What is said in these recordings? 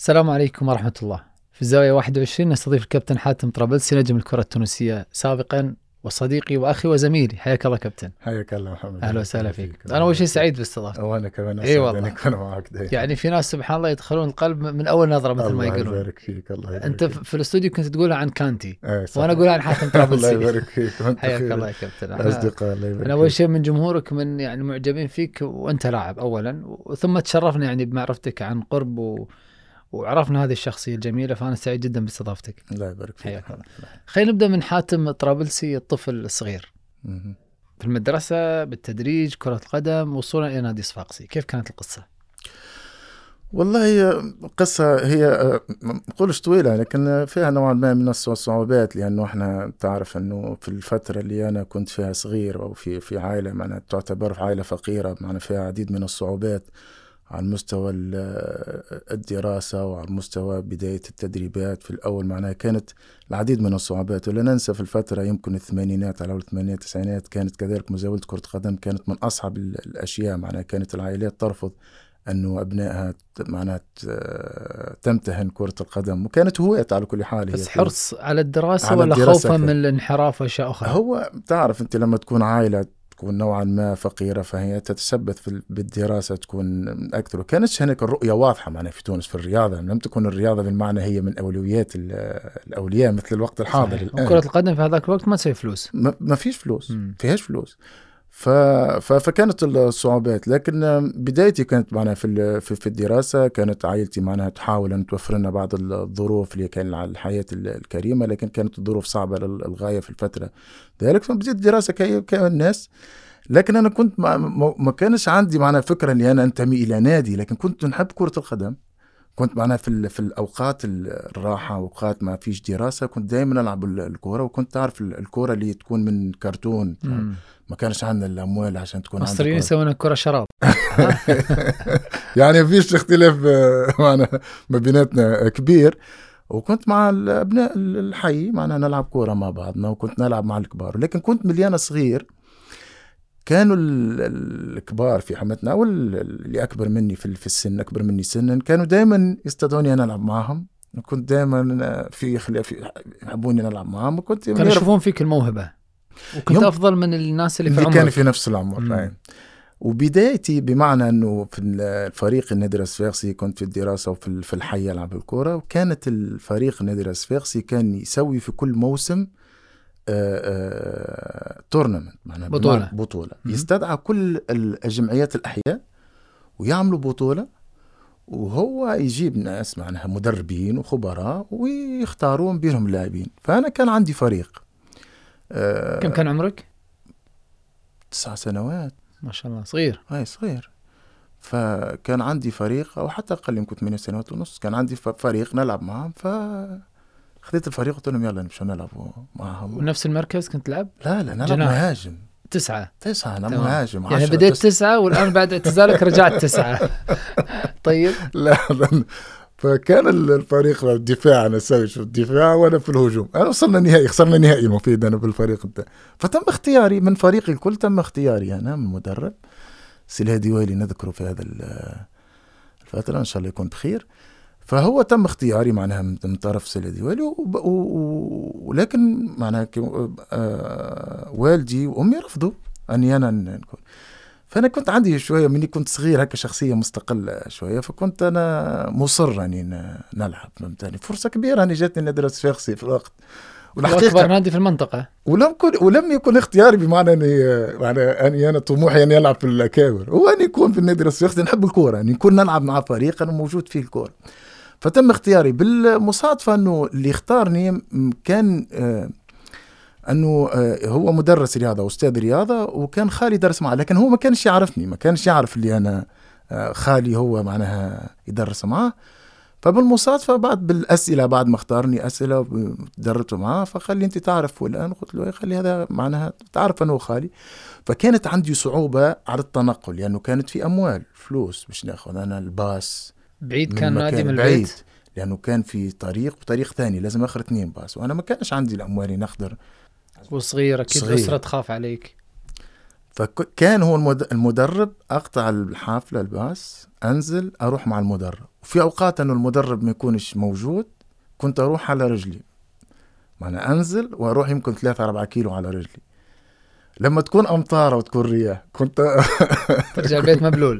السلام عليكم ورحمة الله. في الزاوية 21 نستضيف الكابتن حاتم طرابلسي نجم الكرة التونسية سابقا وصديقي وأخي وزميلي. حياك الله كابتن. حياك الله محمد. أهلا وسهلا فيك. أنا أول شيء سعيد باستضافتك. وأنا كمان أسعد أن أكون معك دايما. يعني في ناس سبحان الله يدخلون القلب من أول نظرة مثل ما يقولون. الله يبارك فيك. الله يبارك أنت في الاستوديو كنت تقولها عن كانتي وأنا أقول عن حاتم طرابلسي. الله يبارك فيك. حياك الله يا كابتن. أصدقاء الله يبارك. أنا أول شيء من جمهورك من يعني معجبين فيك وأنت لاعب أولا، وثم تشرفنا يعني بمعرفتك عن قرب وعرفنا هذه الشخصية الجميلة، فأنا سعيد جدا باستضافتك. الله يبارك فيك. خلينا نبدأ من حاتم طرابلسي الطفل الصغير في المدرسة بالتدريج كرة القدم وصولا إلى نادي صفاقسي. كيف كانت القصة؟ والله قصة هي مقولش طويلة لكن فيها نوعا ما من الصعوبات، لأنه احنا تعرف أنه في الفترة اللي أنا كنت فيها صغير أو في عائلة معناها تعتبر عائلة فقيرة، معناها فيها عديد من الصعوبات على مستوى الدراسة وعلى مستوى بداية التدريبات. في الأول معناها كانت العديد من الصعوبات، ولا ننسى في الفترة يمكن الثمانينات على الثمانينات التسعينات كانت كذلك مزاولة كرة القدم كانت من أصعب الأشياء. معناها كانت العائلات ترفض أنه أبنائها معناها تمتهن كرة القدم، وكانت هواية على كل حال. بس حرص على الدراسة ولا خوفا من الانحراف وأشياء أخرى؟ هو تعرف أنت لما تكون عائلة تكون نوعا ما فقيرة فهي تتثبت بالدراسة تكون أكثر. وكانتش هناك الرؤية واضحة معنا في تونس في الرياضة، لم تكن الرياضة بالمعنى هي من أولويات الأولياء مثل الوقت الحاضر الآن. كرة القدم في هذاك الوقت ما تسوي فلوس، ما فيش فلوس، فيهاش فلوس. فكانت الصعوبات، لكن بدايتي كانت معنا في الدراسة. كانت عائلتي معنا تحاول أن توفر لنا بعض الظروف اللي كان على الحياة الكريمة، لكن كانت الظروف صعبة للغاية في الفترة ذلك. فبدأت الدراسة كالناس، لكن أنا كنت ما كانش عندي معنا فكرة أني أنا أنتمي إلى نادي، لكن كنت نحب كرة القدم. كنت معنا في الأوقات الراحة وأوقات ما فيش دراسة كنت دائما ألعب الكورة، وكنت تعرف الكورة اللي تكون من كرتون. ما كانش عندنا الأموال عشان تكون عندنا. مصريين يسوون كرة شراب. يعني فيش اختلاف معنا ما بيناتنا كبير. وكنت مع الأبناء الحي معنا نلعب كورة مع بعضنا، وكنت نلعب مع الكبار. لكن كنت مليانة صغير، كانوا الكبار في حمتنا أو اللي أكبر مني في السن أكبر مني سنا كانوا دائما يستدعوني أنا ألعب معهم. كنت دائما في خلاف يحبوني نلعب معهم، وكنت كانوا يشوفون فيك الموهبة وكنت أفضل من الناس اللي في عمرك. كان في نفس العمر. وبدايتي بمعنى أنه في الفريق النادي الصفاقسي كنت في الدراسة وفي الحي ألعب الكرة. وكانت الفريق النادي الصفاقسي كان يسوي في كل موسم تورنمنت، معناها بطولة. يستدعى كل الجمعيات الأحياء ويعملوا بطولة، وهو يجيب ناس معناها مدربين وخبراء ويختارون بينهم لاعبين. فأنا كان عندي فريق. كم كان عمرك؟ 9 سنوات. ما شاء الله صغير. صغير. فكان عندي فريق، أو حتى أقل، يمكن 8 سنوات ونص. كان عندي فريق نلعب معهم، خذيت الفريق قلت لهم يلا نمشي نلعب معهم. ونفس المركز كنت تلعب؟ لا نلعب مهاجم. 9 أنا مهاجم. يعني بديت 9 والآن بعد اعتزالك رجعت 9. طيب. لا فكان الفريق الدفاع، أنا سوي في الدفاع وأنا في الهجوم. أنا خسرنا نهائي المفيد أنا بالفريق ده. فتم اختياري من فريق الكل، تم اختياري أنا من مدرب سلهادي ويلي نذكره في هذا الفترة إن شاء الله يكون بخير. فهو تم اختياري معناها من طرف سلهادي ويلي، ولكن معناها والدي وأمي رفضوا أني أنا نكون. فأنا كنت عندي شوية مني كنت صغير هكا شخصية مستقلة شوية، فكنت أنا مصر أني نلعب. فهمتني فرصة كبيرة أني جاتني نادي الصفاقسي في الوقت، أكبر نادي في المنطقة. ولم يكن اختياري بمعنى أني أنا طموحي أني ألعب في الأكابر، هو أني يكون في النادي الصفاقسي نحب الكورة، أني كنا نلعب مع فريق أنا موجود فيه الكورة. فتم اختياري. بالمصادفة أنه اللي اختارني كان أنه هو مدرس رياضة وأستاذ رياضة، وكان خالي درس معه، لكن هو ما كانش يعرفني، ما كانش يعرف اللي أنا خالي هو معناها يدرس معه. فبالمصادفة بالأسئلة بعد ما اختارني أسئلة درت معه، فخلي أنت تعرف والآن. قلت له خلي هذا معناها تعرف أنه خالي. فكانت عندي صعوبة على التنقل، لأنه كانت في أموال فلوس باش ناخذ أنا الباص. بعيد كان نادي من البيت، لأنه كان في طريق ثاني لازم أخر 2 باص، وأنا ما كانش عندي الأموال نقدر. وصغير أكيد أسرة تخاف عليك. فكان هو المدرب، أقطع الحافلة الباص، أنزل أروح مع المدرب. وفي أوقات أنه المدرب ما يكونش موجود كنت أروح على رجلي، معنى أنزل وأروح يمكن 3-4 كيلو على رجلي. لما تكون أمطار وتكون رياح كنت ترجع البيت مبلول.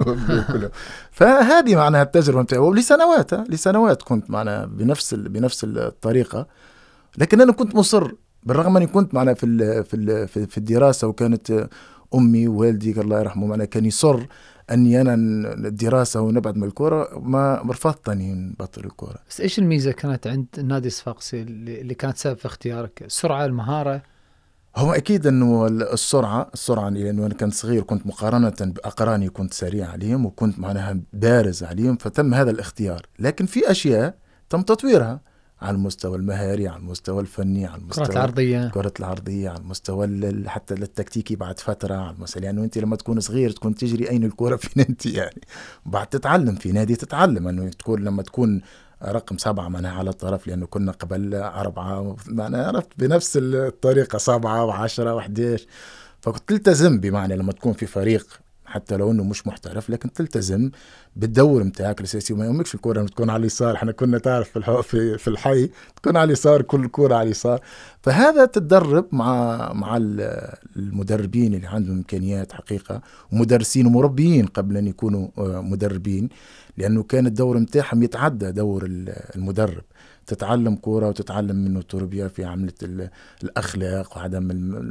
فهذه معناها التجربة متاعي، لسنوات كنت معنا بنفس الطريقة. لكن أنا كنت مصر، بالرغم أني كنت معنا في الدراسة، وكانت أمي ووالدي الله يرحمه معنا كان يصر أني أنا الدراسة ونبعد من الكرة، ما رفضت أني نبطل الكرة. بس إيش الميزة كانت عند النادي الصفاقسي اللي كانت سبب في اختيارك؟ السرعة، المهارة؟ هو أكيد أنه السرعة، لأنه أنا كنت صغير، كنت مقارنة بأقراني كنت سريع عليهم، وكنت معناها بارز عليهم، فتم هذا الاختيار. لكن في أشياء تم تطويرها على المستوى المهاري، على المستوى الفني، على المستوى كرة العرضية، على المستوى حتى التكتيكي بعد فترة، على المستوى يعني أنت لما تكون صغير تكون تجري أين الكرة فين أنت يعني، بعد تتعلم في نادي، تتعلم أنه تكون لما تكون رقم 7 معناها على الطرف، لأنه كنا قبل 4 معناها، عرفت بنفس الطريقة 7 و10 و11. فكنت تلتزم بمعنى لما تكون في فريق حتى لو انه مش محترف، لكن تلتزم بالدور متاعك الاساسي، وما يهمكش الكوره تكون على اليسار. احنا كنا تعرف في الحي تكون على اليسار، كل كوره على اليسار. فهذا تتدرب مع المدربين اللي عندهم امكانيات حقيقه، ومدرسين ومربيين قبل ان يكونوا مدربين، لانه كان الدور متاعهم يتعدى دور المدرب. تتعلم كورة وتتعلم منه التربية في عملية الأخلاق وعدم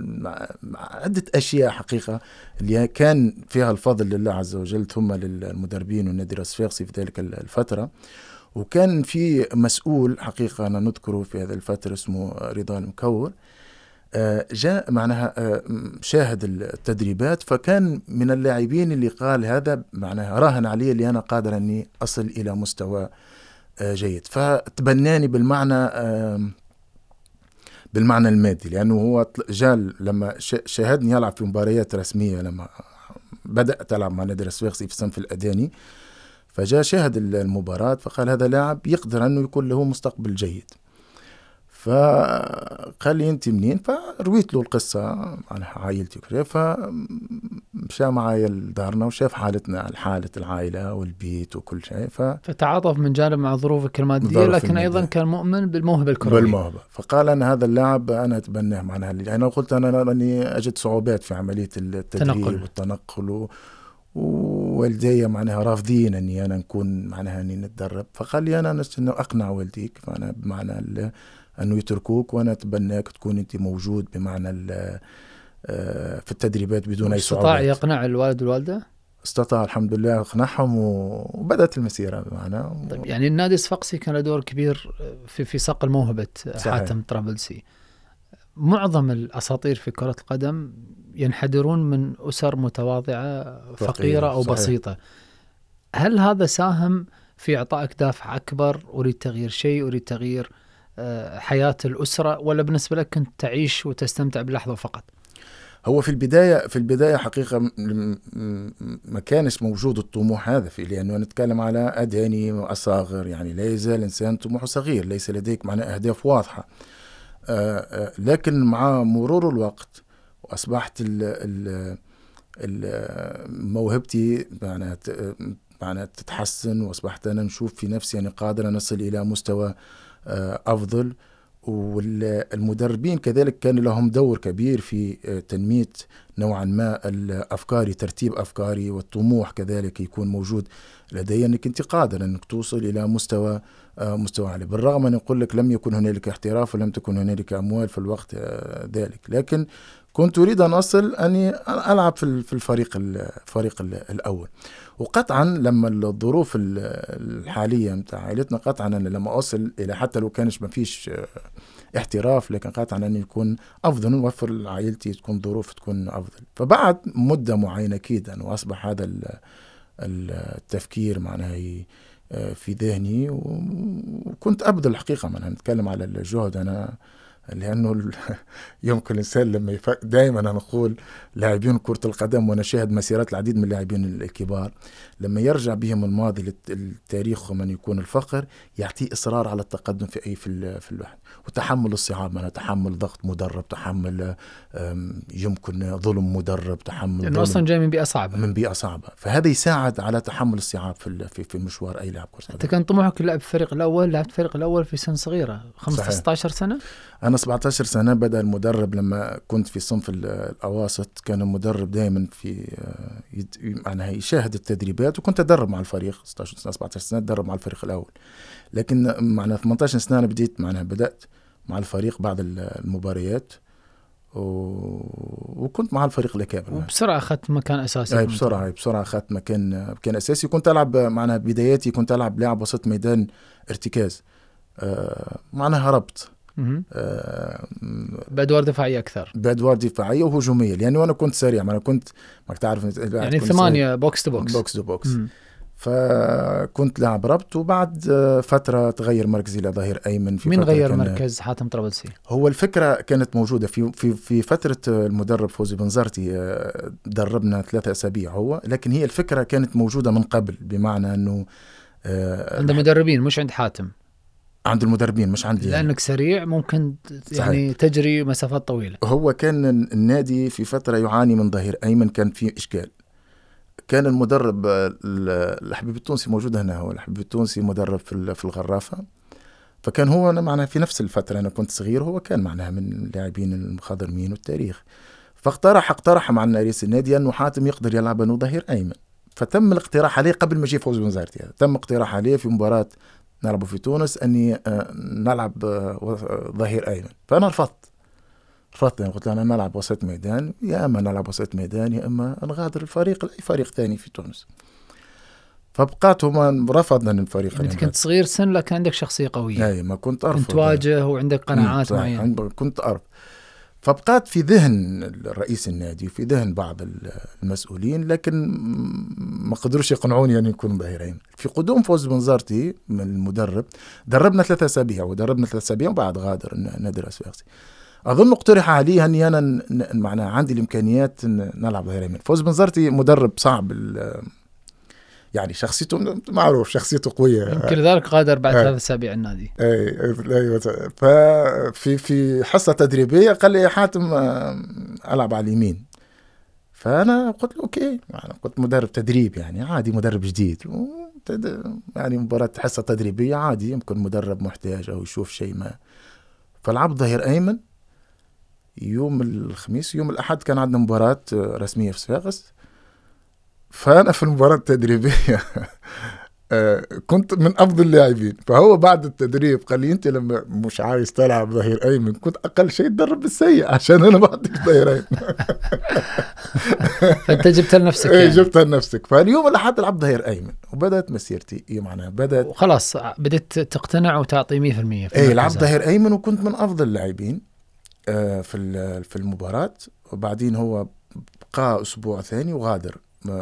عدة أشياء حقيقة اللي كان فيها الفضل لله عز وجل، ثم للمدربين والنادي الصفاقسي في ذلك الفترة. وكان في مسؤول حقيقة أنا نذكره في هذه الفترة اسمه رضا المكور، جاء معناها شاهد التدريبات، فكان من اللاعبين اللي قال هذا معناها راهن علي اللي أنا قادر أني أصل إلى مستوى جيد. فتبناني بالمعنى المادي، لأنه هو جال لما شاهدني يلعب في مباريات رسمية، لما بدأت ألعب مع نادي الصفاقسي في الصنف الأداني، فجاء شاهد المباراة فقال هذا لاعب يقدر أنه يكون له مستقبل جيد. فقال لي أنت منين؟ فرويت له القصة عن عائلتي وكذا، فمشى معايا لدارنا وشاف حالتنا، حالة العائلة والبيت وكل شيء، فتعاطف من جانب مع ظروفك المادية، لكن أيضا كان مؤمن بالموهبة الكروية. فقال أنا هذا اللاعب أنا أتبناه معناها. أنا قلت أنا أني أجد صعوبات في عملية التدريب والتنقل، ووالدي معناها رافضين أني أنا نكون معناها أني نتدرب. فقال لي أنا أقنع والديك، فأنا بمعنى أنه يتركوك وأنا أتبناك تكون أنت موجود بمعنى في التدريبات بدون أي صعوبات. استطاع يقنع الوالد والوالدة؟ استطاع الحمد لله أقنعهم، وبدأت المسيرة بمعنى. طيب يعني النادي الصفاقسي كان له دور كبير في صقل موهبة حاتم طرابلسي. معظم الأساطير في كرة القدم ينحدرون من أسر متواضعة فقيرة أو بسيطة. هل هذا ساهم في إعطائك دافع أكبر، أريد تغيير شيء، أريد تغيير حياة الأسرة، ولا بالنسبة لك كنت تعيش وتستمتع باللحظة فقط؟ هو في البداية حقيقة ما كانش موجود الطموح هذا لأنه نتكلم على أداني وأصاغر، يعني لا يزال إنسان طموحه صغير، ليس لديك معنى أهداف واضحة. لكن مع مرور الوقت وأصبحت موهبتي معنى تتحسن، وأصبحت أنا نشوف في نفسي أنا قادر أن أصل إلى مستوى أفضل. والمدربين كذلك كان لهم دور كبير في تنمية نوعا ما الأفكار، ترتيب أفكاري، والطموح كذلك يكون موجود لدي، أنك أنت قادر أنك توصل إلى مستوى عالي. بالرغم أن يقول لك لم يكن هنالك احتراف ولم تكن هنالك أموال في الوقت ذلك، لكن كنت أريد أن أصل أني ألعب في الفريق الأول. وقطعا لما الظروف الحالية متاع عائلتنا، قطعا أنا لما أصل إلى حتى لو كانش ما فيش احتراف، لكن قطعا أن يكون أفضل، نوفر لعائلتي تكون ظروف تكون أفضل. فبعد مدة معينة أكيد أن أصبح هذا التفكير معناها في ذهني، وكنت أبذل الحقيقة. من نتكلم على الجهد، أنا لأنه يمكن الإنسان لما دائما أنا أقول لاعبين كرة القدم، وأنا شاهد مسيرات العديد من اللاعبين الكبار، لما يرجع بهم الماضي للتاريخ ومن يكون الفقر يعطيه إصرار على التقدم في الواحد، وتحمل الصعاب، أنا تحمل ضغط مدرب، تحمل يمكن ظلم مدرب، تحمل لأنه أصلا جاي من بيئة صعبة، فهذا يساعد على تحمل الصعاب في مشوار أي لاعب كرة قدم. أنت كان طموحك لعب الفريق الأول، لعبت الفريق الأول في سن صغيرة 16 سنة؟ أنا 17 سنة. بدأ المدرب لما كنت في صنف الأواسط، كان المدرب دائما معناها يشاهد التدريبات، وكنت أدرب مع الفريق 16 سنة 17 سنة أدرب مع الفريق الأول. لكن معناها 18 سنة أنا بدأت مع الفريق بعد المباريات، وكنت مع الفريق الأكابر. وبسرعة أخذت مكان أساسي. بسرعة أخذت مكان أساسي. كنت ألعب معناها بداياتي كنت ألعب لاعب وسط ميدان ارتكاز، معناها هربت بأدوار دفاعية أكثر، بأدوار دفاعية وهجومية، لأنه أنا كنت سريع، أنا كنت ما تعرف يعني 8 بوكس تو بوكس. فكنت لاعب ربط. وبعد فترة تغير مركزي إلى ظهير أيمن. مين غير مركز حاتم طرابلسي؟ هو الفكرة كانت موجودة في فترة المدرب فوزي بنزرتي، دربنا 3 أسابيع هو، لكن هي الفكرة كانت موجودة من قبل، بمعنى أنه عند مدربين مش عند حاتم. عند المدربين مش عندي، لأنك سريع ممكن يعني تجري مسافات طويلة. هو كان النادي في فترة يعاني من ظهير أيمن، كان فيه إشكال. كان المدرب الحبيب التونسي موجود هنا، هو الحبيب التونسي مدرب في الغرافة، فكان هو أنا معنا في نفس الفترة، أنا كنت صغير، هو كان معنا من اللاعبين المخضرمين والتاريخ، فاقترح مع رئيس النادي أنه حاتم يقدر يلعب أنه ظهير أيمن. فتم الاقتراح عليه قبل ما يجي فوز بنزرتي، تم اقتراح عليه في مباراة نلعب في تونس أني نلعب ظهير أيمن، فأنا رفضت. قلت له أنا نلعب وسط ميدان، يا أما نلعب وسط ميدان يا أما نغادر الفريق لأي فريق ثاني في تونس. فبقات هما رفضنا الفريق. أنت كنت صغير سن لكن عندك شخصية قوية. أي ما كنت أرفض، كنت واجه وعندك قناعات معينة. كنت أرفض. فبقات في ذهن رئيس النادي وفي ذهن بعض المسؤولين، لكن ما قدروش يقنعوني أن يكون ظهيرين. في قدوم فوز بنزرتي من المدرب دربنا 3 أسابيع وبعد غادر نادي الأسواقسي. أظن اقترح علي أني أنا معناها عندي الإمكانيات أن نلعب ظهير أيمن. فوز بنزرتي مدرب صعب، يعني شخصيته معروف، شخصيته قوية، يمكن لذلك غادر بعد 3 أسابيع النادي. أيوة. ففي حصة تدريبية قال لي حاتم ألعب على اليمين، فأنا قلت له أوكي، يعني كنت مدرب تدريب يعني عادي، مدرب جديد يعني مباراة حصة تدريبية عادي، يمكن مدرب محتاج أو يشوف شيء ما. فلعبت ظهير أيمن يوم الخميس. يوم الأحد كان عندنا مباراة رسمية في صفاقس، فأنا في المباراة التدريبية كنت من أفضل اللاعبين. فهو بعد التدريب قال لي أنت لما مش عايز تلعب ظهير أيمن كنت أقل شيء تدرب بالسيء عشان أنا بعطيك ظهير أيمن. فأنت جبت لنفسك يعني. جبت لنفسك. فاليوم الأحد لعب ظهير أيمن وبدأت مسيرتي معناها بدأت وخلاص بدأت تقتنع وتعطي 100%. لعب ظهير أيمن وكنت من أفضل اللاعبين في المباراة. وبعدين هو بقى أسبوع ثاني وغادر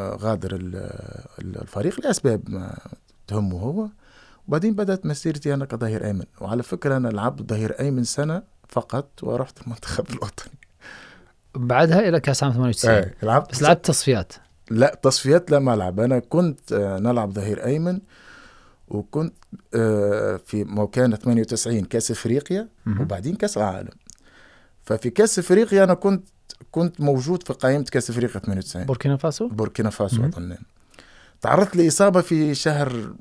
الفريق لأسباب ما تهمه هو. وبعدين بدأت مسيرتي أنا كظهير أيمن. وعلى فكرة أنا لعبت ظهير أيمن سنة فقط ورحت المنتخب الوطني بعدها إلى كأس عام 98. بس لعبت تصفيات؟ لا تصفيات لا ما لعب. أنا كنت نلعب ظهير أيمن، وكنت في كان 98 كأس أفريقيا وبعدين كأس العالم. ففي كأس أفريقيا أنا كنت موجود في قائمة كأس أفريقيا 98. بوركينا فاسو أظن. تعرضت لإصابة في شهر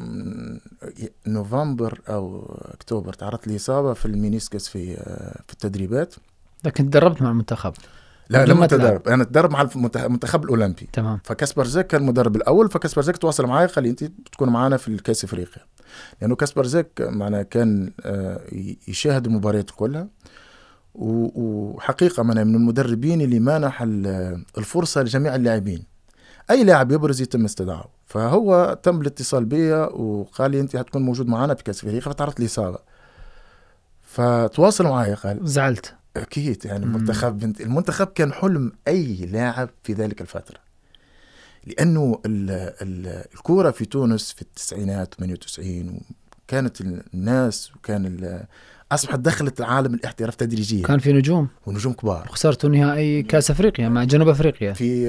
نوفمبر أو أكتوبر، تعرضت لإصابة في المينيسكس في التدريبات. لكن تدربت مع المنتخب؟ لا لما تدرب أنا تدرب مع المنتخب الأولمبي. تمام. فكاسبر زيك كان المدرب الأول، فكاسبر زيك تواصل معايا قال لي أنت تكون معنا في الكأس أفريقيا، لأنه كاسبر زيك معنا كان يشاهد المباريات كلها، وحقيقة من المدربين اللي مانح الفرصة لجميع اللاعبين، أي لاعب يبرز يتم استدعائه. فهو تم الاتصال بي وقال لي أنت هتكون موجود معنا في كأس أفريقيا. فتعرضت لي إصابة، فتواصل معي. قال زعلت أكيد يعني المنتخب كان حلم أي لاعب في ذلك الفترة، لأنه الكورة في تونس في التسعينات 98 كانت الناس أصبحت دخلت العالم الاحتراف تدريجيا. كان في نجوم ونجوم كبار. خسرتوا نهائي كأس أفريقيا مع جنوب أفريقيا في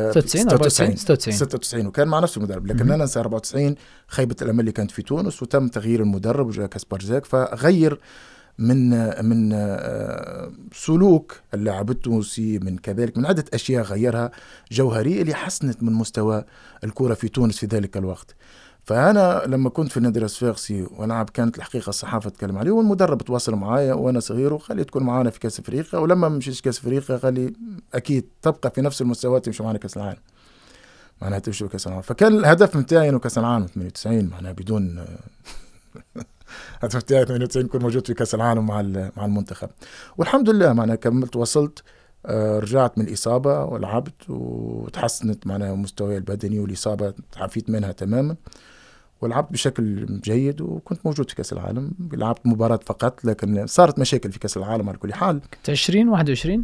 96 وكان مع نفس المدرب. لكن أنا ننسى 94 خيبة الأمل اللي كانت في تونس، وتم تغيير المدرب وجاء كاسبار زاك، فغير من سلوك اللاعب التونسي، من كذلك من عدة أشياء غيرها جوهرية اللي حسنت من مستوى الكرة في تونس في ذلك الوقت. فأنا لما كنت في النادي الصفاقسي ولعب، كانت الحقيقة الصحافة تكلم عليه، والمدرب تواصل معايا وأنا صغير وقال لي تكون معانا في كأس أفريقيا، ولما مشيت كأس أفريقيا قال لي أكيد تبقى في نفس المستوى تمشي معنا كأس العالم، معناها تمشي بكأس العالم. فكان الهدف متاعي إنه كأس العالم 98 معناها بدون الهدف متاعي 98 كنت موجود في كأس العالم مع المنتخب، والحمد لله معناها كملت وصلت. رجعت من الإصابة ولعبت وتحسنت معناها مستواي البدني، والإصابة تعافيت منها تماما، ولعبت بشكل جيد وكنت موجود في كأس العالم. لعبت مباراة فقط، لكن صارت مشاكل في كأس العالم على كل حال. كنت 2021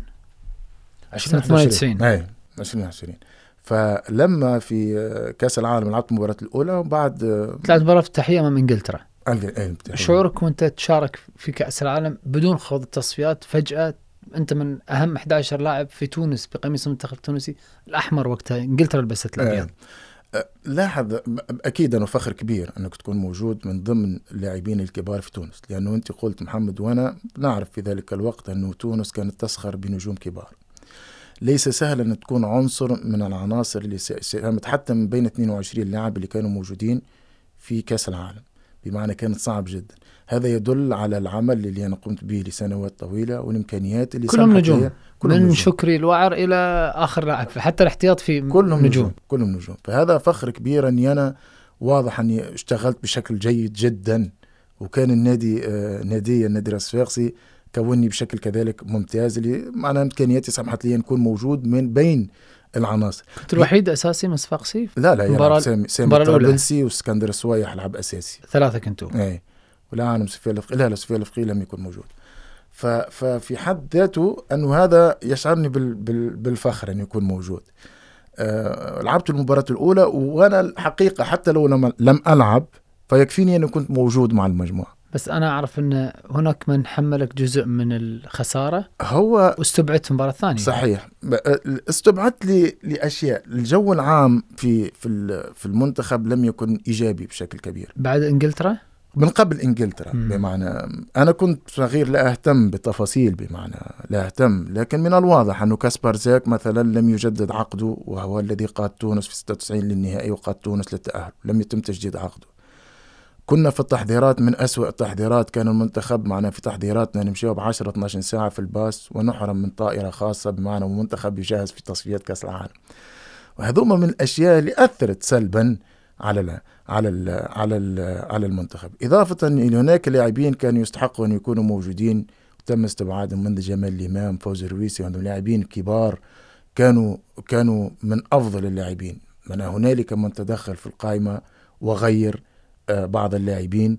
2021 اي 2020. فلما في كأس العالم لعبت المباراة الأولى، وبعد طلعت مباراة افتتاحية أمام إنجلترا. شعورك وأنت تشارك في كأس العالم بدون خوض التصفيات، فجأة أنت من أهم 11 لاعب في تونس بقميص المنتخب التونسي الأحمر، وقتها إنجلترا لبست الأبيض. لاحظ أكيد أنه فخر كبير أنك تكون موجود من ضمن اللاعبين الكبار في تونس، لأنه أنت قلت محمد وأنا نعرف في ذلك الوقت أنه تونس كانت تسخر بنجوم كبار. ليس سهل أن تكون عنصر من العناصر اللي ساهمت حتى من بين 22 لاعب اللي كانوا موجودين في كأس العالم، بمعنى كانت صعب جدا. هذا يدل على العمل اللي أنا قمت به لسنوات طويلة والإمكانيات اللي كلهم نجوم، من شكري الوعر إلى آخر لاعب، حتى الاحتياط في كلهم نجوم. فهذا فخر كبير أني أنا واضح أني اشتغلت بشكل جيد جدا، وكان النادي الصفاقسي كوني بشكل كذلك ممتاز، اللي معناها إمكانياتي سمحت لي نكون موجود من بين العناصر. كنت الوحيد أساسي من صفاقسي؟ لا يلعب سامي طرابلسي واسكندر السويح لعب أساسي، 3 كنتوا. اي ولا عالم سفيان الفقي لم يكن موجود. ففي حد ذاته أنه هذا يشعرني بالفخر أن يكون موجود. لعبت المباراة الأولى، وأنا الحقيقة حتى لو لم ألعب فيكفيني أن كنت موجود مع المجموعة. بس أنا أعرف أن هناك من حملك جزء من الخسارة، هو واستبعدت مباراة ثانية. صحيح، استبعدت لأشياء. الجو العام في المنتخب لم يكن إيجابي بشكل كبير بعد إنجلترا، من قبل إنجلترا. بمعنى أنا كنت صغير لا أهتم بالتفاصيل، بمعنى لا أهتم، لكن من الواضح أنه كاسبار زاك مثلا لم يجدد عقده، وهو الذي قاد تونس في 96 للنهائي وقاد تونس للتأهل، لم يتم تجديد عقده. كنا في التحضيرات من أسوأ التحضيرات، كان المنتخب معنا في تحضيراتنا نمشيو ب10-12 ساعة في الباص، ونحرم من طائرة خاصة، بمعنى المنتخب يجهز في تصفيات كأس العالم. وهذوما من الأشياء اللي أثرت سلبا على المنتخب. إضافة إلى هناك لاعبين كانوا يستحقوا أن يكونوا موجودين وتم استبعادهم، من جمال الإمام، فوزي الرويسي، وهم لاعبين كبار كانوا من أفضل اللاعبين. من هنالك من تدخل في القائمة وغير بعض اللاعبين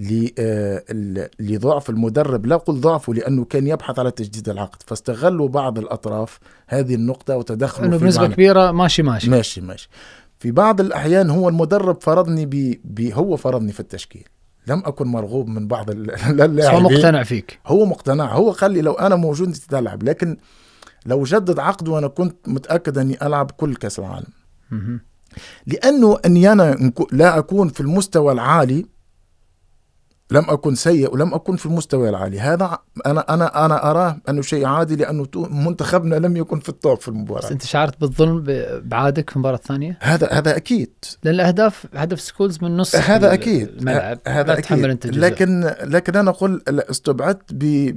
لضعف المدرب. لا أقول ضعفه، لأنه كان يبحث على تجديد العقد، فاستغلوا بعض الأطراف هذه النقطة وتدخلوا أنه بنسبة كبيرة ماشي. في بعض الأحيان هو المدرب فرضني هو فرضني في التشكيل، لم أكن مرغوب من بعض اللاعبين. هو مقتنع فيك، هو مقتنع، هو قال لي لو أنا موجود تلعب، لكن لو جدد عقده أنا كنت متأكد أني ألعب كل كأس العالم. لأنه أني أنا لا أكون في المستوى العالي، لم أكن سيء ولم أكن في المستوى العالي، هذا أنا أراه أنه شيء عادي، لأنه منتخبنا لم يكن في الطوب في المباراة. بس أنت شعرت بالظلم بعادك في المباراة الثانية؟ هذا أكيد، لأن هدف سكولز من نص هذا أكيد الملعب، هذا أكيد. لكن أنا أقول استبعدت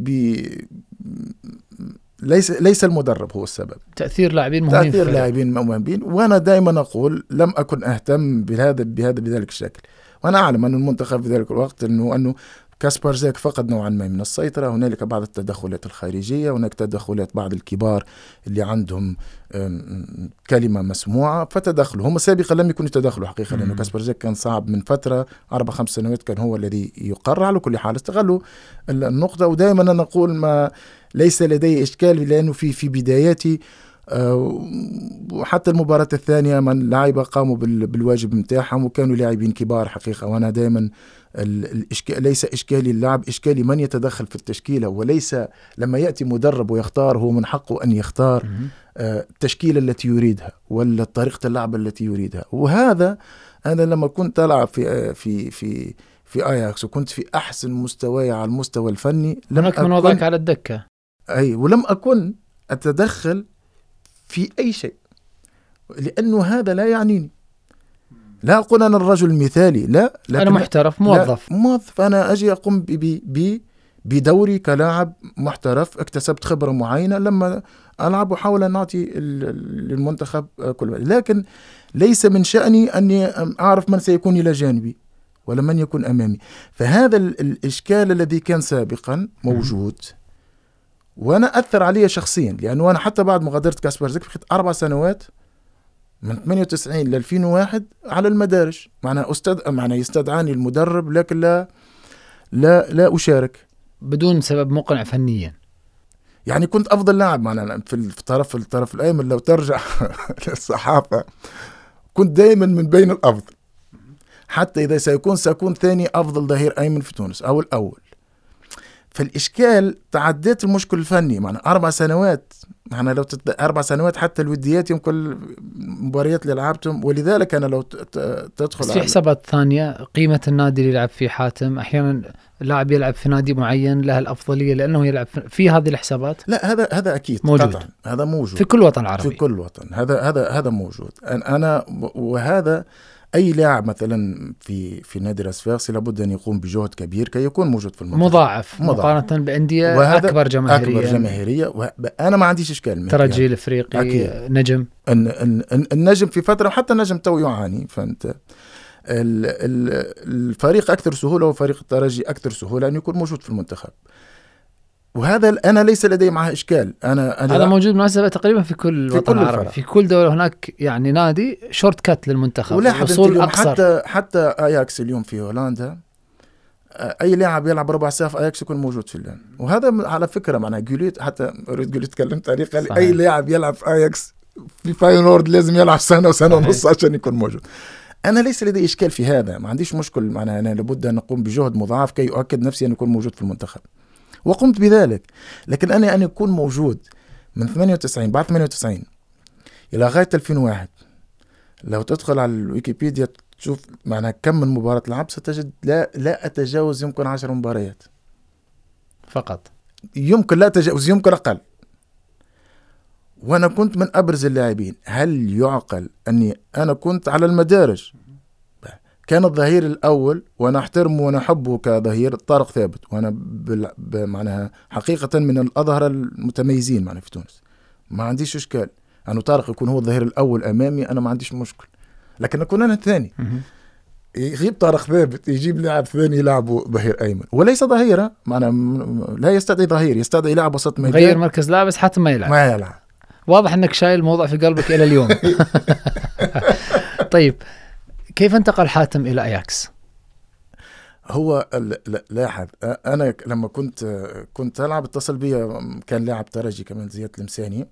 ليس المدرب هو السبب، تأثير لاعبين مهمين. وأنا دائما أقول لم أكن أهتم بذلك الشكل، وأنا أعلم أن المنتخب في ذلك الوقت أنه كاسبار زاك فقد نوعا ما من السيطرة. هنالك بعض التدخلات الخارجية، هناك تدخلات بعض الكبار اللي عندهم كلمة مسموعة فتدخلوا. هم سابقا لم يكونوا يتدخلوا حقيقة، لأنه كاسبار زاك كان صعب من فترة 4-5 سنوات كان هو الذي يقرر. على كل حال استغلوا النقطة. ودائما أنا أقول ليس لدي إشكال، لأنه في بداياتي وحتى المباراة الثانية من لاعبة قاموا بالواجب متاعهم وكانوا لاعبين كبار حقيقة. وأنا دائما ليس إشكالي اللعب، إشكالي من يتدخل في التشكيلة، وليس لما يأتي مدرب ويختار هو من حقه أن يختار التشكيلة التي يريدها ولا طريقة اللعب التي يريدها. وهذا أنا لما كنت ألعب في أياكس وكنت في أحسن مستواي على المستوى الفني، هناك من وضعك على الدكة، ولم أكن أتدخل في أي شيء، لأنه هذا لا يعنيني. لا أقول أنا الرجل المثالي، لا، أنا محترف موظف. أنا أجي أقوم بدوري كلاعب محترف، اكتسبت خبرة معينة لما ألعب وحاول أن أعطي للمنتخب كل، لكن ليس من شأني أني أعرف من سيكون إلى جانبي ولا من يكون أمامي. فهذا الإشكال الذي كان سابقا موجود وأنا أثر علي شخصيا، لأنه أنا حتى بعد مغادرة كاسبرزك بقيت 4 سنوات من 98 ل 2001 على المدارج، معنى يستدعاني المدرب لكن لا أشارك بدون سبب مقنع فنيا. يعني كنت أفضل لاعب معنا في الطرف الأيمن. لو ترجع للصحافة كنت دائما من بين الأفضل، حتى إذا سأكون ثاني أفضل ظهير أيمن في تونس أو الأول. فالإشكال تعديت المشكل الفني، معنا 4 سنوات، معنا لو 4 سنوات حتى الوديات يمكن المباريات اللي لعبتهم. ولذلك أنا لو تدخل في حسابات ثانية، قيمة النادي اللي يلعب فيه حاتم، أحيانا اللاعب يلعب في نادي معين له الأفضلية لأنه يلعب في هذه الحسابات. لا، هذا أكيد موجود. قطعا هذا موجود في كل وطن عربي، في كل وطن. هذا موجود. أنا وهذا أي لاعب مثلا في نادي الأصفاقسي لابد أن يقوم بجهد كبير كي يكون موجود في المنتخب، مضاعف مقارنة بأندية أكبر جماهيرية. أنا ما عنديش إشكال. ترجي الأفريقي أكيد. نجم النجم في فترة، حتى النجم تو يعاني. فأنت الفريق أكثر سهولة وفريق الترجي أكثر سهولة أن يكون موجود في المنتخب، وهذا أنا ليس لدي معه إشكال. هذا موجود مناسبة تقريبا في كل وطن عربي، في كل دولة هناك يعني نادي شورت كات للمنتخب، وصول أقصر. حتى أياكس اليوم في هولندا أي لاعب يلعب ربع ساعة في أياكس يكون موجود في اللان. وهذا على فكرة معناه جوليت، حتى أريد جوليت تكلمت عليه، قال أي لاعب يلعب في أياكس في فاينورد لازم يلعب سنة وسنة ونص عشان يكون موجود. أنا ليس لدي إشكال في هذا، ما عنديش مشكل. معناه أنا لابد أن نقوم بجهد مضاعف كي أؤكد نفسي أن يكون موجود في المنتخب، وقمت بذلك. لكن أنا أن يكون موجود من 98 بعد 98 إلى غاية 2001، لو تدخل على الويكيبيديا تشوف معناها كم من مباراة لعب ستجد لا أتجاوز يمكن 10 مباريات فقط، يمكن لا أتجاوز، يمكن أقل. وأنا كنت من أبرز اللاعبين. هل يعقل أني أنا كنت على المدارج؟ كان الظهير الأول وأنا أحترمه وأنا أحبه كظهير طارق ثابت، وأنا معناها حقيقة من الأظهر المتميزين معنا في تونس، ما عنديش إشكال أنه طارق يكون هو الظهير الأول أمامي، أنا ما عنديش مشكل. لكن أكون أنا الثاني، يغيب طارق ثابت يجيب لاعب ثاني يلعبه ظهير أيمن، وليس ظهيرة، معنا لا يستدعي ظهير، يستدعي لاعب وسط ميدان، غير مركز لاعب بس حتى ما يلعب. واضح أنك شايل الموضوع في قلبك إلى اليوم. طيب، كيف انتقل حاتم إلى أياكس؟ هو لاحظ، أنا لما كنت ألعب اتصل بي كان لاعب ترجي كمان زياد المساني،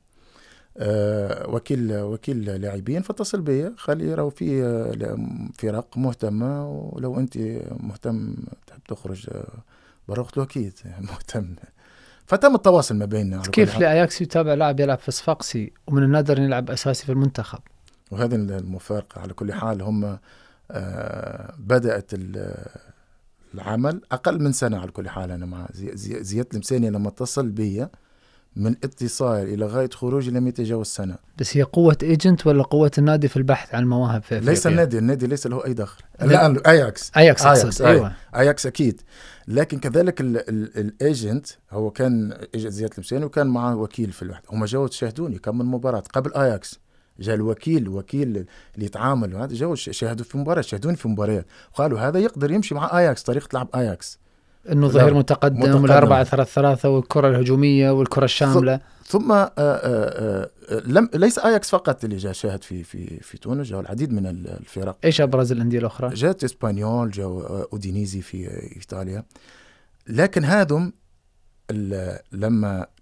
وكيل لاعبين، فاتصل بي قال لي راهو في فرق مهتمة، ولو أنت مهتم تحب تخرج برا، قلت له أكيد مهتم. فتم التواصل ما بيننا. كيف لأياكس يتابع لاعب يلعب في صفاقسي ومن النادر أن يلعب أساسي في المنتخب؟ وهذه المفارقة. على كل حال هم بدأت العمل أقل من سنة. على كل حال أنا مع زياد المساني لما اتصل بي من اتصال إلى غاية خروجي لم يتجاوز سنة. بس هي قوة ايجنت ولا قوة النادي في البحث عن المواهب في أفريقيا؟ ليس النادي ليس له أي دخل. الآن أياكس أيوة. أياكس أكيد. لكن كذلك الايجنت هو كان زياد المساني وكان معه وكيل في الوحدة. هم جاوا تشاهدوني كم من مباراة قبل أياكس. جاء الوكيل اللي يتعامل هذا، جاوا شاهدوا في مباراة، شاهدوني في مباريات، وقالوا هذا يقدر يمشي مع أياكس، طريقة لعب أياكس إنه ظهير متقدم وال4-3-3 والكرة الهجومية والكرة الشاملة. ثم ليس أياكس فقط اللي جاء شاهد في تونس، جاء العديد من الفرق. إيش أبرز الأندية الأخرى؟ جاءت إسبانيول، جاء أودينيزي في إيطاليا. لكن هذم لما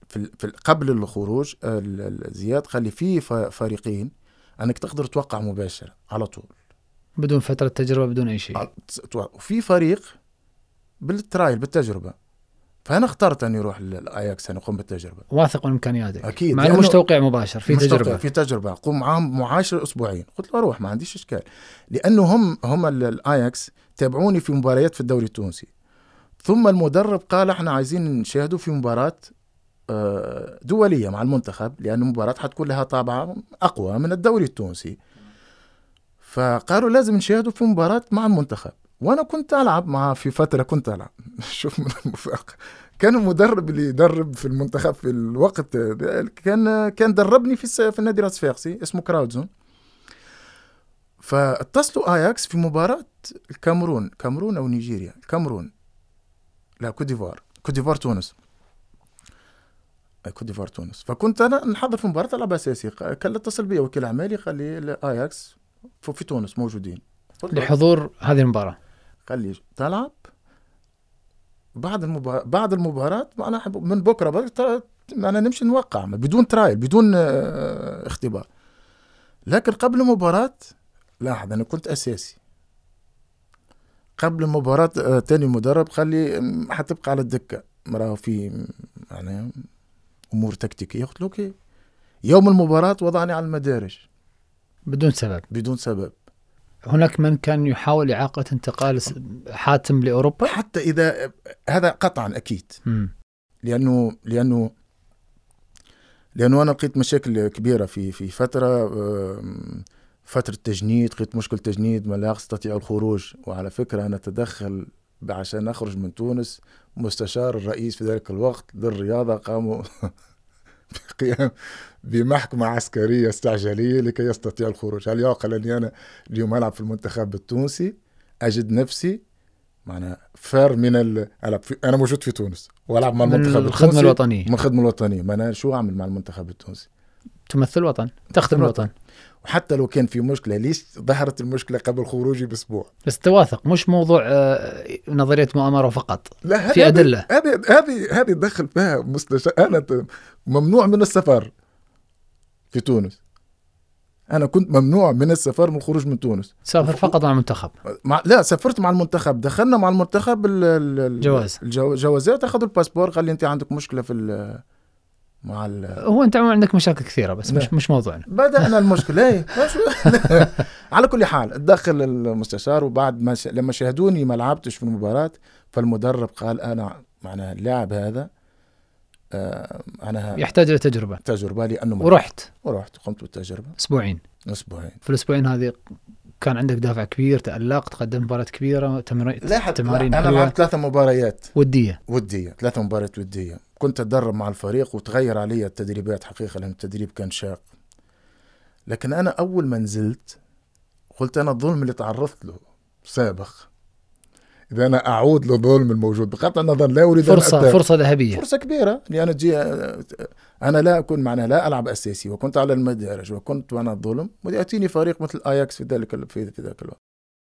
قبل الخروج زياد قال لي في فريقين انك تقدر توقع مباشره على طول بدون فتره تجربه بدون اي شيء، وفي فريق بالترايل بالتجربه. فانا اخترت اني اروح للاياكس اني اقوم بالتجربه، واثق من امكانياتك اكيد، مع انه مش توقيع مباشر، في تجربه اقوم معاهم معاشر اسبوعين. قلت له اروح ما عنديش اشكال، لانه هم الاياكس تابعوني في مباريات في الدوري التونسي. ثم المدرب قال احنا عايزين نشاهدوا في مباراه دوليه مع المنتخب، لان المباراه حتكون لها طابع اقوى من الدوري التونسي. فقالوا لازم نشاهدوا في مباراه مع المنتخب. وانا كنت العب مع في فتره كنت العب شوف من المفارقه، كان المدرب اللي يدرب في المنتخب في الوقت كان دربني في النادي راس فاقسي اسمه كراودزون. فاتصلوا اياكس في مباراه الكاميرون او نيجيريا، الكاميرون لا كوت ديفوار تونس. فكنت انا نحضر في مباراه العب اساسي. كان اتصل بي وكيل اعمالي قال لي اياكس في تونس موجودين لحضور هذه المباراه. قال لي تلعب بعد المباراة أنا من بكرة أنا نمشي نوقع بدون ترايل بدون اختبار. لكن قبل المباراة لاحظ أنا كنت أساسي. قبل المباراة تاني مدرب قال لي حتبقى على الدكة، مراه في يعني أمور تكتيكية. قلت له أوكي. يوم المباراة وضعني على المدارج بدون سبب. هناك من كان يحاول إعاقة انتقال حاتم لأوروبا حتى إذا هذا قطعا أكيد. لأنه أنا لقيت مشاكل كبيرة في فترة تجنيد. لقيت مشكلة تجنيد ما لا أستطيع الخروج. وعلى فكرة أنا تدخل عشان أخرج من تونس. مستشار الرئيس في ذلك الوقت للرياضة قاموا قيام بمحكمة عسكرية استعجالية لكي يستطيع الخروج. هل يعقل أني أنا اليوم ألعب في المنتخب التونسي أجد نفسي معنا فار من أنا موجود في تونس وألعب مع المنتخب التونسي الخدمة الوطنية من الخدمة الوطنية. ما أنا شو أعمل مع المنتخب التونسي؟ تمثل الوطن، تخدم الوطن. وحتى لو كان في مشكلة ليش ظهرت المشكلة قبل خروجي بأسبوع؟ بس تواثق مش موضوع نظرية مؤامرة فقط. لا في أدلة. هذه دخل فيها مستشار. أنا ممنوع من السفر في تونس. أنا كنت ممنوع من السفر من الخروج من تونس. سافر فقط مع المنتخب؟ لا سافرت مع المنتخب. دخلنا مع المنتخب الجوازات أخذوا الباسبور. قال لي أنت عندك مشكلة في هو أنت عندك مشاكل كثيرة بس مش موضوعنا. بدأنا المشكلة على كل حال دخل المستشار. وبعد ما لما شاهدوني ما لعبتش في المباراة فالمدرب قال أنا معناها اللاعب هذا أنا يحتاج لتجربة لأنه ورحت قمت بالتجربة أسبوعين. في الأسبوعين هذه كان عندك دافع كبير، تألقت، قدمت مباريات كبيرة، تمارين أنا لعبت 3 مباريات ودية 3 مباريات ودية. كنت أتدرب مع الفريق وتغير علي التدريبات حقيقة لأن التدريب كان شاق. لكن أنا أول ما نزلت قلت أنا الظلم اللي تعرضت له سابق، إذا أنا أعود للظلم الموجود بقطع النظر لا أريد فرصة ذهبية، فرصة كبيرة لأن أنا لا أكون معنا لا ألعب أساسي وكنت على المدارج وكنت أنا الظلم ويأتيني فريق مثل آياكس في ذلك الوقت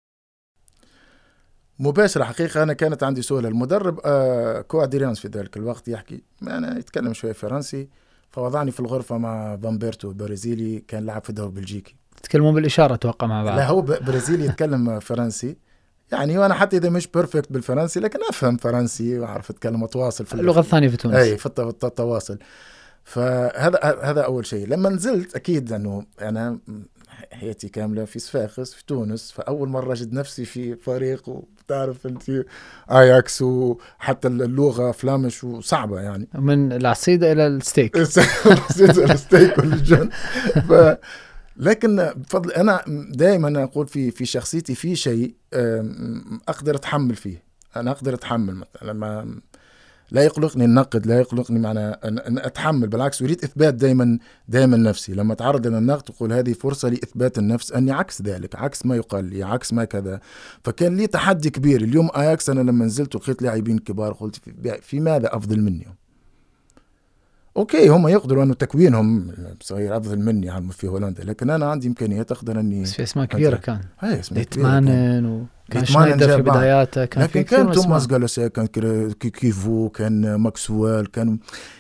مباشرة. حقيقة أنا كانت عندي سهولة. المدرب كوادريانس في ذلك الوقت يحكي أنا يتكلم شوية فرنسي فوضعني في الغرفة مع فامبرتو برازيلي كان لعب في الدوري البلجيكي. تتكلمون بالإشارة توقع مع بعض؟ لا هو برازيلي يتكلم فرنسي يعني وأنا حتى إذا مش بيرفكت بالفرنسي لكن أفهم فرنسي وأعرف أتكلم وأتواصل في اللغة الثانية في تونس. أي في التواصل. فهذا أول شيء. لما نزلت أكيد أنه أنا حياتي كاملة في صفاقس في تونس فأول مرة أجد نفسي في فريق وتعرف أنت آياكس وحتى اللغة فلامش وصعبة يعني من العصيدة إلى الستيك الستيك والجن. لكن بفضل أنا دائما أقول في شخصيتي في شيء أقدر أتحمل فيه. أنا أقدر أتحمل لما لا يقلقني النقد لا يقلقني معنا أن أتحمل. بالعكس أريد إثبات دائما نفسي. لما تعرض إلى النقد أقول هذه فرصة لإثبات النفس أني عكس ذلك عكس ما يقال لي عكس ما كذا. فكان لي تحدي كبير اليوم آياكس. أنا لما نزلت ولقيت لاعبين كبار قلت في ماذا أفضل مني؟ أوكي هم يقدروا أنه تكوينهم صغير أفضل مني عم في هولندا لكن أنا عندي إمكانيات أقدر أني بس في اسماء كبيرة كان ليتمانن كان شنايدر في بداياته كان توماس جالوسا كان كيفو كان ماكسويل كان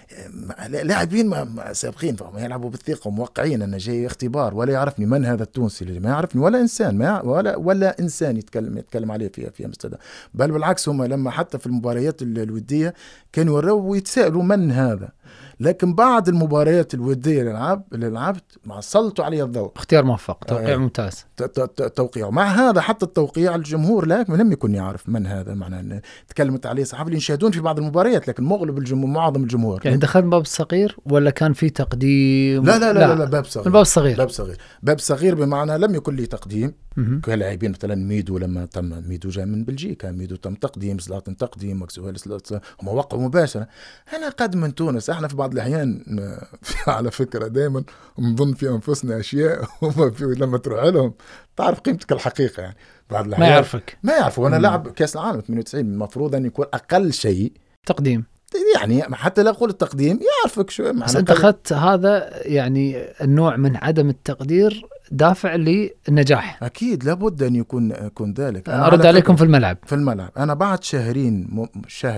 لاعبين سابقين فهم يلعبوا بالثقة وموقعين أنا جاي اختبار، ولا يعرفني من هذا التونسي اللي ما يعرفني ولا إنسان ولا إنسان يتكلم عليه في أمستردام. بل بالعكس هم لما حتى في المباريات الودية كانوا يوروا ويتسألوا من هذا، لكن بعد المباريات الودية اللي لعبت ما سلطوا عليه الضوء. اختيار موفق، توقيع ممتاز. توقيع مع هذا حتى التوقيع الجمهور لم يكن يعرف من هذا، معناه أن تكلمت عليه صحافة اللي يشاهدون في بعض المباريات، لكن مغلب الجمهور معظم الجمهور يعني دخل باب الصغير ولا كان في تقديم؟ لا باب صغير. الباب الصغير باب صغير بمعنى لم يكن لي تقديم كلاعبين. مثلا ميدو لما تم ميدو جاء من بلجيكا، ميدو تم تقديم، زلاطن تقديم، ماكسويل هم وقعوا مباشرة. أنا قادم من تونس. احنا في بعض الأحيان على فكرة دائما نظن في أنفسنا أشياء لما تروح لهم تعرف قيمتك الحقيقة. يعني بعض الأحيان ما يعرفوا. وأنا لاعب كأس العالم 98 المفروض أن يكون أقل شيء تقديم، يعني حتى لا أقول التقديم يعرفك شو. بس أنت أخذت هذا يعني النوع من عدم التقدير دافع للنجاح. أكيد لابد أن يكون ذلك. أرد عليكم في الملعب. أنا بعد شهرين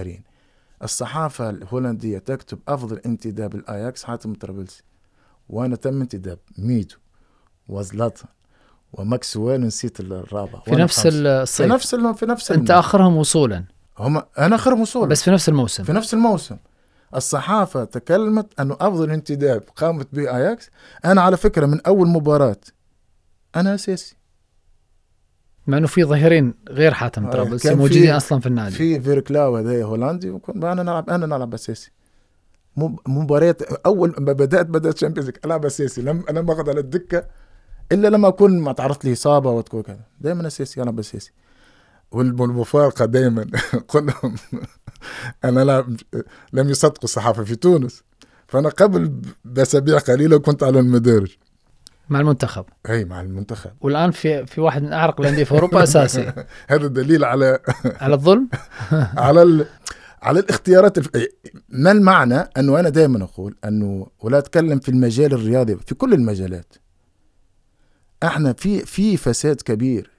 الصحافة الهولندية تكتب أفضل انتداب الأياكس حاتم طرابلسي، وأنا تم انتداب ميدو وزلاطن وماكسويل، نسيت الرابع، في نفس الصيف، في نفس أنت آخرهم وصولا. أنا آخرهم وصولا بس في نفس الموسم. الصحافة تكلمت أنه أفضل انتداب قامت به أياكس. أنا على فكرة من أول مباراة أنا أساسي، مع أنه في ظهيرين غير حاتم طرابلسي موجودين أصلا في النادي. في فيركلاو هذا هولندي، وكنت أنا نلعب أساسي. مباريات أول ما بدأت شامبيونز ليج ألعب أساسي. أنا ما أقعد على الدكة إلا لما أكون ما تعرضت لي إصابة وتكون كذا، دائما أساسي ألعب أساسي. والمفارقة دائما قلهم أنا لم يصدقوا الصحافة في تونس، فأنا قبل بأسابيع قليلة كنت على المدارج مع المنتخب. أي مع المنتخب. والآن في واحد من أعرق الأندية في أوروبا أساسي. هذا دليل على الظلم على الاختيارات. ما المعنى أنه أنا دائما أقول أنه ولا أتكلم في المجال الرياضي، في كل المجالات احنا في فساد كبير.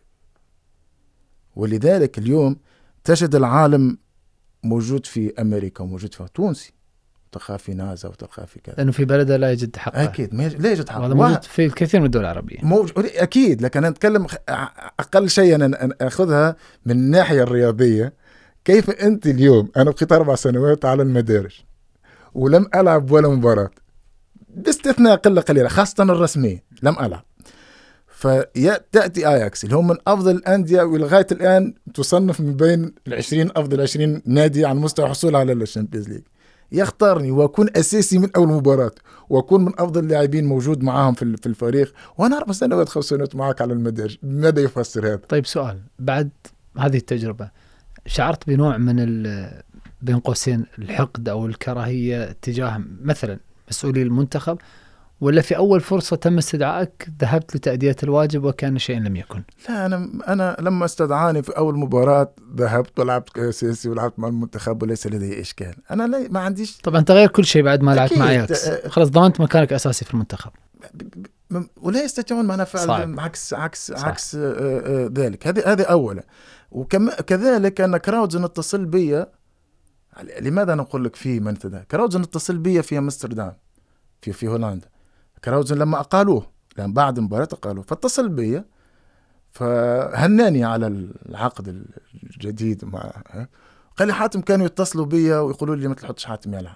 ولذلك اليوم تجد العالم موجود في أمريكا وموجود في تونسي، تلقى في نازا وتلقى في كذا، لأنه في بلده لا يجد حقه. أكيد لا يجد حقه. هذا موجود في الكثير من الدول العربية أكيد. لكن أنا أتكلم أقل شيء أنا أخذها من الناحية الرياضية. كيف أنت اليوم، أنا بقيت 4 سنوات على المدارج ولم ألعب ولا مباراة باستثناء قليلة خاصة الرسمية لم ألعب. فتأتي آياكس اللي هم من أفضل الأندية ولغاية الآن تصنف من بين 20 أفضل 20 نادي على مستوى الحصول على الشامبيونز ليج، يختارني وأكون أساسي من أول مباراة وأكون من أفضل اللاعبين موجود معاهم في الفريق، وأنا 4 سنوات 5 سنوات معك على المدارج. ماذا يفسر هذا؟ طيب سؤال، بعد هذه التجربة شعرت بنوع من بين قوسين الحقد أو الكراهية تجاه مثلا مسؤولي المنتخب، ولا في أول فرصة تم استدعائك ذهبت لتأدية الواجب وكان شيء لم يكن؟ لا، أنا لما استدعاني في أول مباراة ذهبت ولعبت أساسي ولعبت مع المنتخب وليس لدي إشكال. أنا ما عنديش. طبعا تغير كل شيء بعد ما لعبت مع أياكس، خلاص ضمنت مكانك أساسي في المنتخب. ولا يستطيعون معنا فعل عكس ذلك. هذه أولا. وكذلك أن كراودزن اتصل بي. لماذا نقول لك في منتدى؟ كراودزن اتصل بي في أمستردام في هولندا. كراودزن لما أقالوه، لأن بعد مباراة أقالوه، فاتصل بي فهناني على العقد الجديد قال لي حاتم كانوا يتصلوا بي ويقولوا لي ما تحطش حاتم يلعب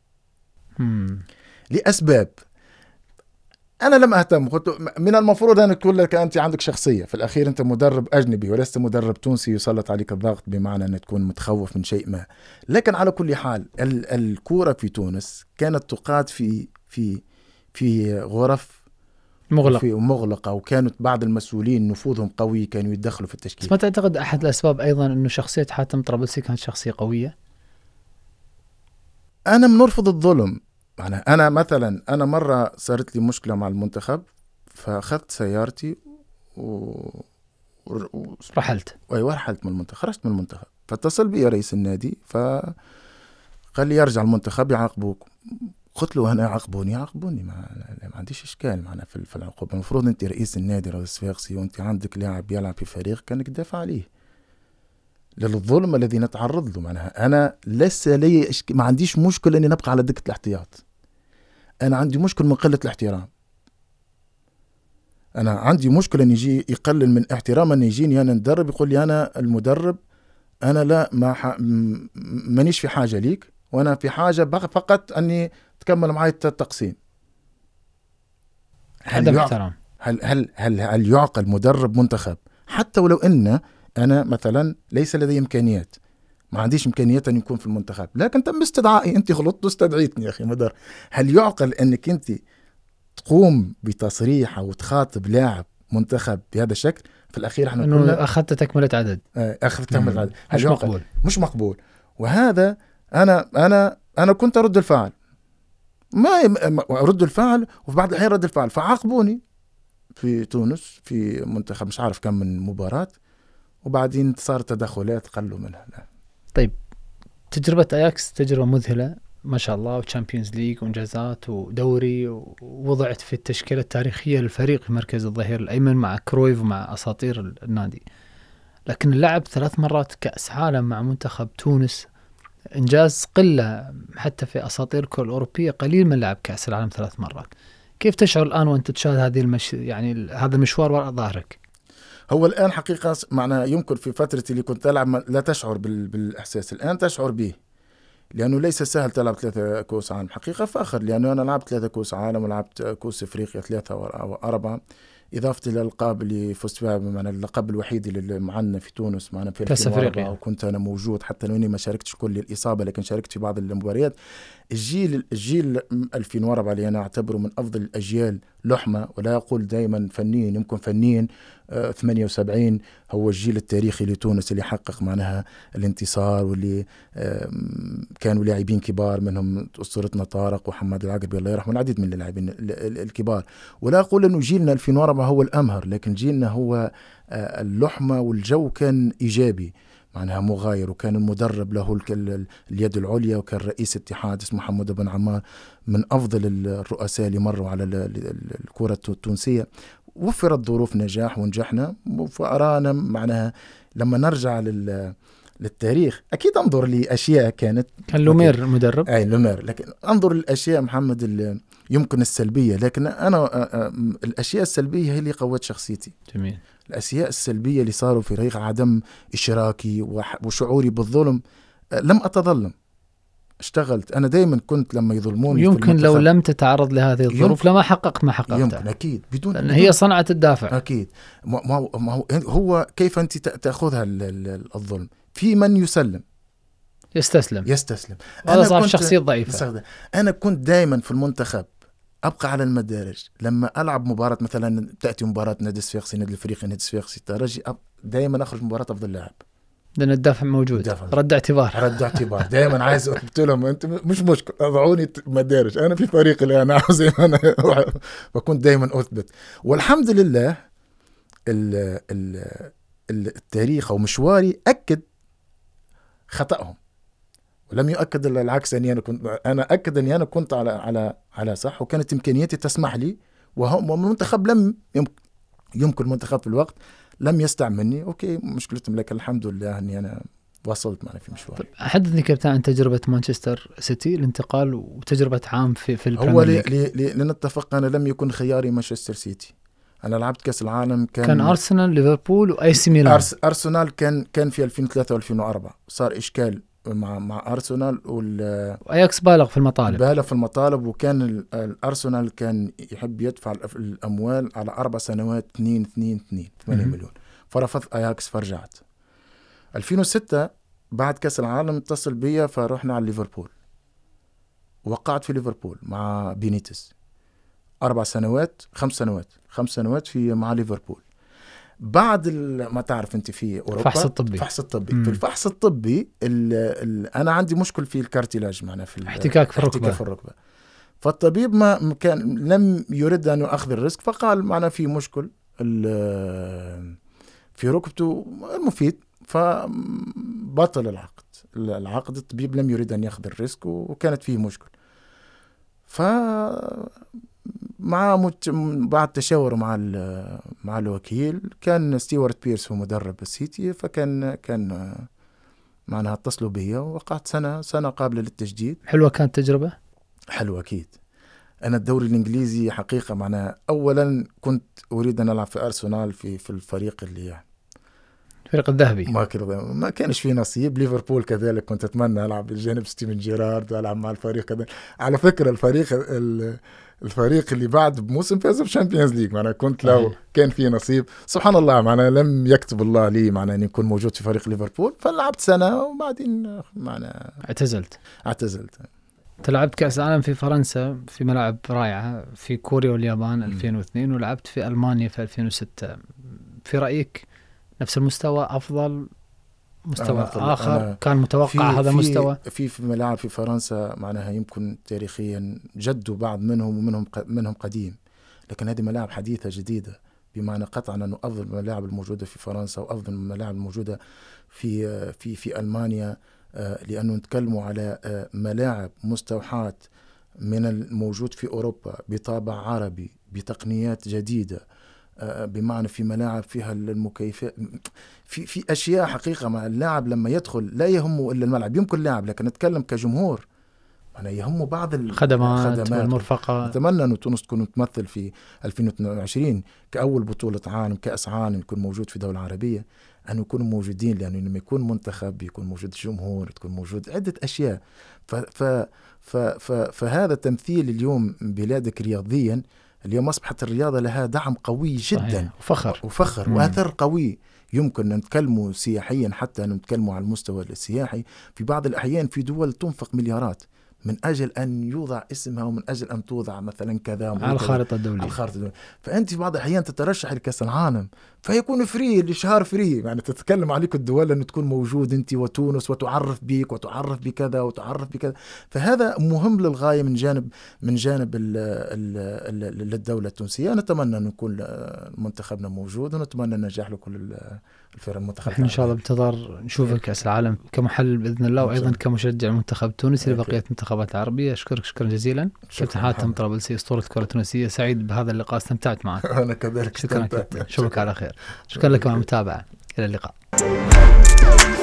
لأسباب أنا لم أهتم. قلت من المفروض أن أقول لك أنت عندك شخصية، في الأخير أنت مدرب أجنبي ولست مدرب تونسي يسلط عليك الضغط بمعنى أن تكون متخوف من شيء ما. لكن على كل حال الكورة في تونس كانت تقاد في غرف مغلقة، وكانت بعض المسؤولين نفوذهم قوي كانوا يتدخلوا في التشكيل. بس ما تعتقد أحد الأسباب أيضا أنه شخصية حاتم طرابلسي كانت شخصية قوية؟ أنا منرفض الظلم. أنا مثلا مرة صارت لي مشكلة مع المنتخب، فأخذت سيارتي رحلت. أيوة رحلت من المنتخب، خرجت من المنتخب. فاتصل بي رئيس النادي فقال لي يرجع المنتخب يعاقبوك. قلت له أنا يعاقبوني ما عنديش إشكال معنا في العقوبة. المفروض أنت رئيس النادي رئيس فاقسي وأنت عندك لاعب يلعب في فريق كانك تدافع عليه. للظلم الذي نتعرض له. معناها أنا لسه لي ما عنديش مشكلة أني نبقى على دكة الاحتياط، أنا عندي مشكلة من قلة الاحترام. أنا عندي مشكلة أن يجي يقلل من احترام، أن يجيني أنا ندرب يقول لي أنا المدرب، أنا لا مانيش في حاجة ليك، وأنا في حاجة فقط أني تكمل معي التقسيم. هل يعقل مدرب منتخب حتى ولو أن أنا مثلا ليس لدي إمكانيات، ما عنديش إمكانيات أن يكون في المنتخب، لكن تم استدعائي، أنت غلطت واستدعيتني يا أخي مدرب. هل يعقل أنك أنت تقوم بتصريح أو تخاطب لاعب منتخب بهذا الشكل؟ في الأخير احنا كنا أخذت تكملة عدد، أخذت تكملة عدد، مش مقبول، مش مقبول. وهذا أنا كنت أرد الفعل، ما أرد الفعل، وفي بعض الأحيان رد الفعل فعاقبوني في تونس في منتخب مش عارف كم من مباراة، وبعدين صارت تدخلات قلوا منها. لا. طيب تجربة أياكس تجربة مذهلة ما شاء الله، وتشامبيونز ليج وإنجازات ودوري، ووضعت في التشكيلة التاريخية للفريق في مركز الظهير الأيمن مع كرويف ومع أساطير النادي، لكن اللعب 3 مرات كأس عالم مع منتخب تونس إنجاز قلة، حتى في أساطير الكرة الأوروبية قليل من لعب كأس العالم 3 مرات. كيف تشعر الآن وأنت تشاهد هذه يعني هذا المشوار وراء ظهرك؟ هو الآن حقيقة معناها يمكن في فترة اللي كنت ألعب لا تشعر بالإحساس، الآن تشعر به، لأنه ليس سهل تلعب 3 كؤوس عالم حقيقة فأخر، لأنه أنا لعبت 3 كؤوس عالم ولعبت كؤوس إفريقيا 3 أو 4، إضافة إلى الألقاب اللي فزت فيها، معنا اللقب الوحيد اللي معنا في تونس معنا في 2004، وكنت أنا موجود حتى لو إني ما شاركتش كل الإصابة، لكن شاركت في بعض المباريات. الجيل 2004 اللي أنا أعتبره من أفضل الأجيال لحمة، ولا أقول دائما فنيا، يمكن فنيا 78 هو الجيل التاريخي لتونس اللي حقق معناها الانتصار، واللي كانوا لاعبين كبار منهم أسطورتنا طارق وحماد العقربي الله يرحمه، العديد من اللاعبين الكبار. ولا أقول أنه جيلنا 2004 هو الأمهر، لكن جيلنا هو اللحمة، والجو كان إيجابي معناها مغاير، وكان المدرب له اليد العليا، وكان رئيس اتحاد اسمه محمود بن عمار من أفضل الرؤساء اللي مروا على الكرة التونسية. وفرت ظروف نجاح ونجحنا، فأرانا معناها لما نرجع للتاريخ أكيد أنظر لأشياء كان لومير مدرب، أي لومير، لكن أنظر للأشياء محمد يمكن السلبية، لكن أنا الأشياء السلبية هي اللي قوت شخصيتي. جميل. الأشياء السلبية اللي صاروا في طريق عدم إشراكي وشعوري بالظلم، لم أتظلم، اشتغلت. أنا دايما كنت لما يظلموني يمكن لو لم تتعرض لهذه الظروف لما حققت ما حققته، يمكن أكيد بدون هي صنعة الدافع. أكيد هو كيف أنت تأخذها الظلم في من يستسلم. هذا صار شخصية ضعيفة. أنا كنت دائما في المنتخب أبقى على المدارج، لما ألعب مباراة مثلا تأتي مباراة نادي صفاقسي، نادي الفريق، نادي صفاقسي، ترجي، دائما أخرج مباراة أفضل لاعب، لأن الدافع موجود، رد اعتبار دائما عايز قلت لهم أنت مش مشكلة أضعوني مدارج، أنا في فريقي اللي أنا عاوز، أنا وكنت دائما أثبت. والحمد لله التاريخ ومشواري أكد خطأهم، ولم يؤكد العكس، أني أنا أكد أني أنا كنت على صح، وكانت إمكانياتي تسمح لي، والمنتخب لم يمكن المنتخب في الوقت لم يستعملني. أوكي مشكلتهم، لكن الحمد لله أني أنا وصلت معنا في مشواري. حدثني كابتن عن تجربة مانشستر سيتي الانتقال، وتجربة عام في هو لنتفق، أنا لم يكن خياري مانشستر سيتي، أنا لعبت كأس العالم كان أرسنال، ليفربول، وأي سي ميلان. أرسنال كان في 2003 و2004 صار إشكال مع أرسنال، وأياكس بالغ في المطالب، وكان الأرسنال كان يحب يدفع الأموال على 4 سنوات 8 مليون، فرفض أياكس فرجعت. 2006 بعد كأس العالم اتصل بيا، فرحنا على ليفربول، وقعت في ليفربول مع بينيتس 5 سنوات في مع ليفربول. بعد ما تعرف انت في اوروبا فحص الطبي في الفحص الطبي انا عندي مشكل في الكارتيلاج، معنا في احتكاك في الركبه، فالطبيب ما كان لم يريد ان ياخذ الريسك، فقال معنا في مشكل في ركبته المفيد، فبطل العقد. الطبيب لم يريد ان ياخذ الريسك، وكانت فيه مشكل. بعد تشاور مع الوكيل، كان ستيوارت بيرس هو مدرب السيتي، فكان معناها اتصلوا بي ووقعت سنة قابلة للتجديد. حلوة كانت تجربة؟ حلوة أكيد. أنا الدوري الإنجليزي حقيقة معناها أولا كنت أريد أن ألعب في أرسنال في الفريق اللي الفريق الذهبي. ما كانش في نصيب. ليفربول كذلك كنت أتمنى ألعب بجانب ستيفن جيرارد وألعب مع الفريق كذلك. على فكرة الفريق اللي بعد بموسم فاز بالشامبيونز ليج، معناها كنت لو كان في نصيب سبحان الله معناها لم يكتب الله لي معناها أن يكون موجود في فريق ليفربول، فلعبت سنة وبعدين معناها اعتزلت. تلعبت كأس العالم في فرنسا في ملاعب رائعة، في كوريا واليابان 2002 ولعبت في ألمانيا في 2006. في رأيك نفس المستوى أفضل مستوى آخر كان متوقع هذا المستوى؟ في ملاعب في فرنسا معناها يمكن تاريخيا جدوا بعض منهم قديم، لكن هذه ملاعب حديثة جديدة، بمعنى قطعا أنه أفضل الملاعب الموجودة في فرنسا وأفضل الملاعب الموجودة في ألمانيا، لأنه نتكلموا على ملاعب مستوحاة من الموجود في أوروبا بطابع عربي بتقنيات جديدة، بمعنى في ملاعب فيها المكيفات، في أشياء حقيقة مع اللاعب لما يدخل لا يهمه إلا الملعب. يمكن اللاعب لكن نتكلم كجمهور أنا يهمه بعض الخدمات والمرفقات. أتمنى أن تونس تكون تمثل في 2022 كأول بطولة عالم كأس عالم يكون موجود في دولة عربية، أن يكونوا موجودين، لأنه لما يكون منتخب يكون موجود جمهور، تكون موجود عدة أشياء. فهذا تمثيل اليوم بلادك رياضيا. اليوم أصبحت الرياضة لها دعم قوي جدا وفخر وأثر قوي. يمكن نتكلموا سياحيا، حتى نتكلموا على المستوى السياحي في بعض الأحيان في دول تنفق مليارات من أجل أن يوضع اسمها ومن أجل أن توضع مثلا كذا على الخارطة الدولية. فأنت في بعض الأحيان تترشح لكأس العالم فيكون فري لشهر فري، يعني تتكلم عليك الدول أن تكون موجود أنت وتونس وتعرف بك وتعرف بكذا وتعرف بكذا. فهذا مهم للغاية من جانب الدولة التونسية. نتمنى أن يكون منتخبنا موجود ونتمنى النجاح لكل الفرق المنتخب. إن شاء الله بنتظر نشوفك كأس العالم كمحلل بإذن الله، وأيضا كمشجع المنتخب التونسي لبقية المنتخبات العربية. أشكرك شكرا جزيلا كابتن حاتم طرابلسي أسطورة الكرة التونسية. سعيد بهذا اللقاء، استمتعت معك. أنا كذلك. شكرا كابتن، شكرا على خير. شكرا لكم على المتابعة، إلى اللقاء.